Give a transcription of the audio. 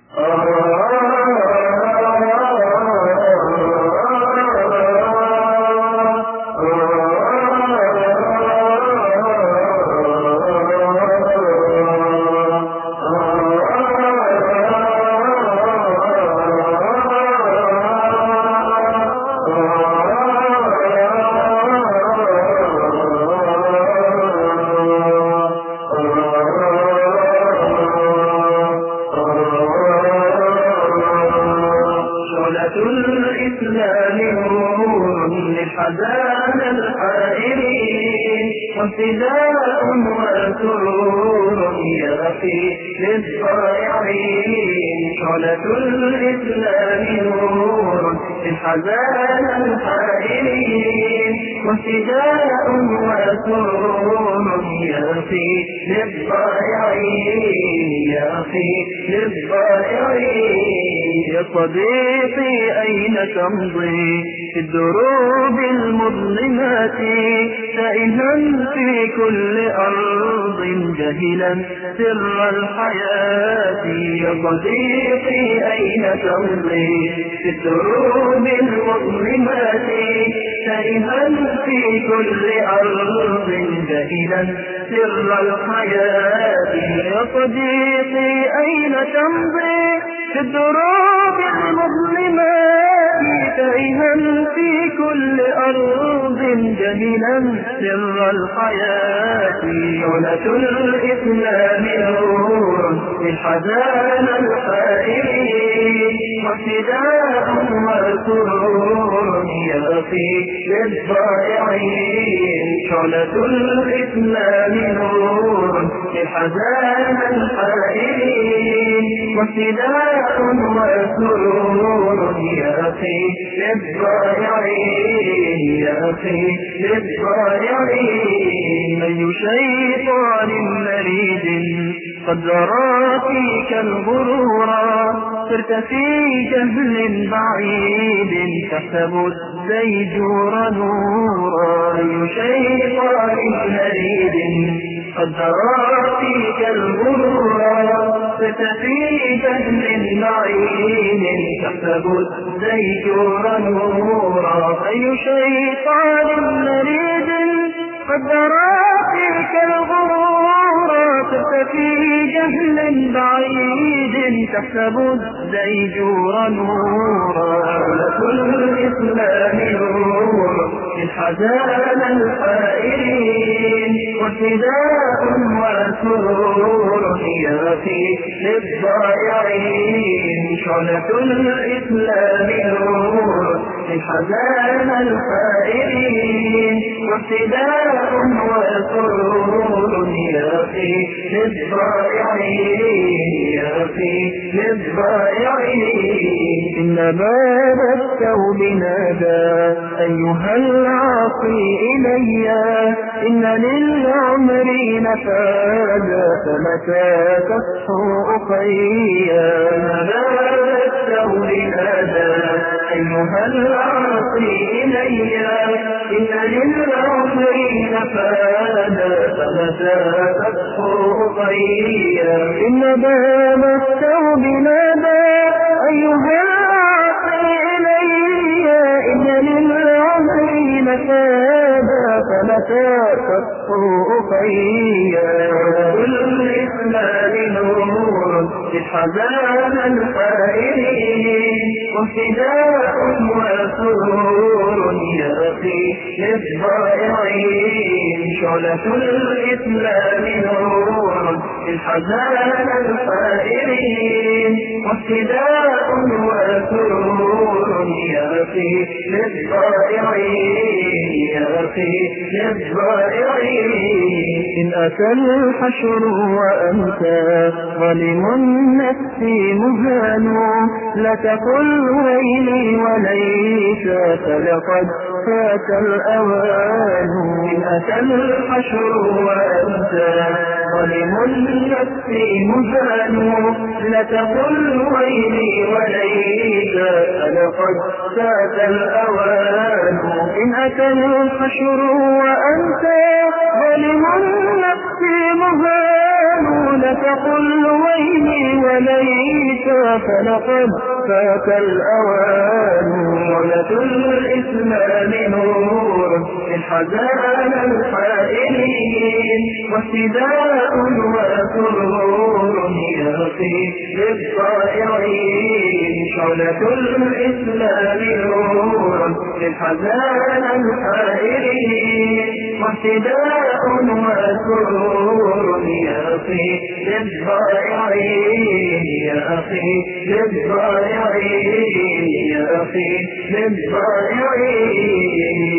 الإسلام نور للحزان الحائرين وابتداء وسرور يأتي للضائعين. شعلة الإسلام نور للحزان الحائرين وابتداء وسرور يأتي للضائعين يأتي للضائعين. يا صديقي أين تمضي في الدروب المظلمات تائها في كل أرض جاهلا سر الحياة. يا صديقي أين تمضي في الدروب المظلمات تائها في كل أرض جاهلا سر الحياة. يا صديقي أين تمضي في الدروب المظلمات تائها في كل أرض جاهلا سر الحياة. شعلة الإسلام نور للحزان الحائرين وابتداء وسرور يأتي للضائعين. شعلة الإسلام نور للحزان الحائرين وابتداء وسرور يأتي للضائعين يأتي للضائعين. أي شيطان مريد قد زرع فيك الغرورا صرت في جهل بعيد تحسب الديجور نورا. أي شيطان مريد قد زرع فيك الغرورا صرت في جهل بعيد تحسب الديجور نورا. أي شيطان مريد قد زرع فيك الغرورا صرت في جهل بعيد تحسب الديجور نورا. شعلة الإسلام نور للحزان الحائرين وابتداء وسرور يأتي للضائعين. شعلة الإسلام نور للحزان الحائرين وابتداء وسرور يأتي للضائعين يأتي للضائعين. إن باب التوب نادى أيها العاصي إلي إن للعمر نفاذا فمتى تصحو أخيا. إن باب التوب نادى أيها العاصي إلي إن للعمر نفاذا فمتى تصحو أخيا. إن باب التوب نادى أيها العاصي إلي إن للعمر نفاذا فمتى تصحو أخيا. الإسلام نور للحزان الحائرين وابتداء وسرور يأتي للضائعين. شعلة الإسلام نور للحزان الحائرين وابتداء وسرور يأتي للضائعين يأتي للضائعين. إن أتى الحشر وأنت ظالم النفس مهان لا تقل ويلي وليس فلقد فات الأوان. إن أتى الحشر وأنت ظالم النفس مهان لا تقل ويلي وليس فلقد فات الأوان. إن أتى الحشر وأنت ظالم النفس مهان لا تقل ويلي وليس فلقد فات الأوان. دولة الإسلام نور من حزان الحائرين، واهتداء وسرور يأتي للطائعين. دولة الإسلام نور من حزان الحائرين، واهتداء وسرور يأتي للضائعين. يا أخي للضائعين، يا أخي للضائعين.